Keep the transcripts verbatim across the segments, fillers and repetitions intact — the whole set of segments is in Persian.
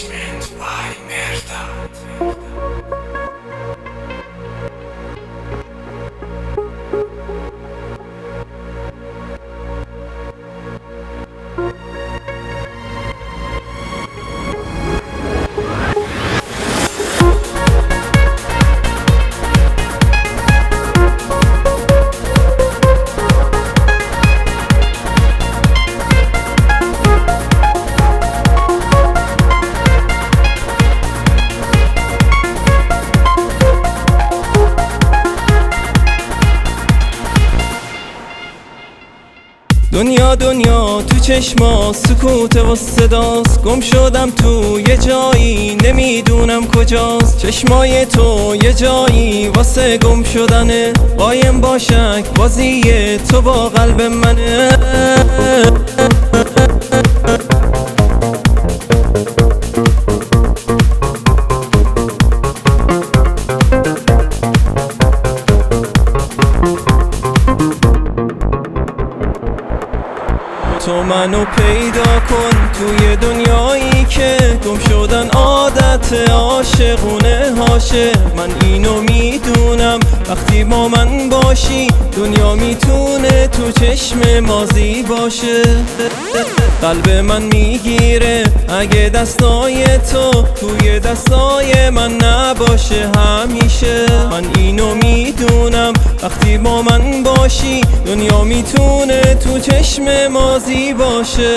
Management by Merda. دنیا دنیا تو چشما سکوت و صداست، گم شدم تو یه جایی نمیدونم کجاست. چشمای تو یه جایی واسه گم شدنه، قایم باشک بازی تو با قلب منه. تو منو پیدا کن توی دنیایی که گم شدن عادت عاشقونه هاشه. من اینو میدونم وقتی با من باشی دنیا میتونه تو چشم مازی باشه. قلب من میگیره اگه دستای تو توی دستای من نباشه همیشه. من اینو میدونم وقتی با من باشی دنیا میتونه تو چشم مازی باشه.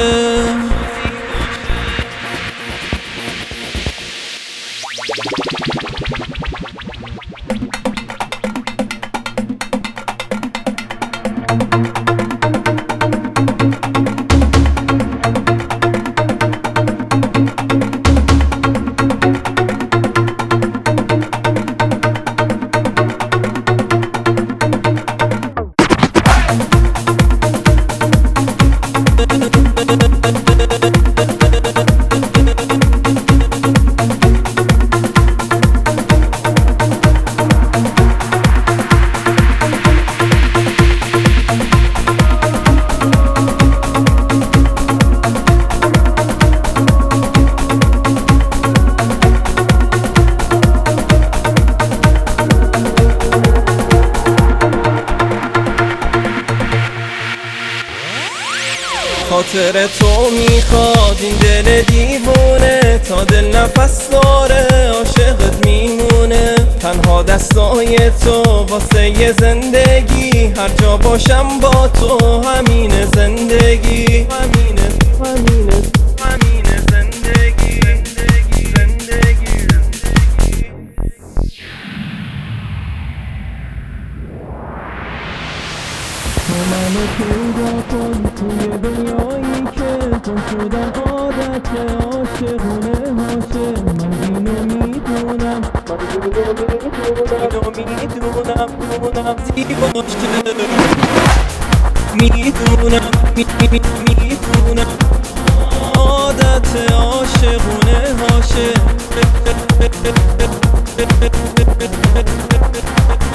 خاطر تو میخواد این دل دیوونه، تا دل نفس داره عاشقت میمونه. تنها دستای تو واسه یه زندگی، هر جا باشم با تو همینه زندگی. همینه همینه همینه زندگی زندگی زندگی زندگی. تو منو پیدا کن توی دنیایی که گم شدن عادت عاشقونه هاشه. من اینو میدونم اینو میدونم میدونم زیبا باشه. میدونم میدونم عادت عاشقونه هاشه.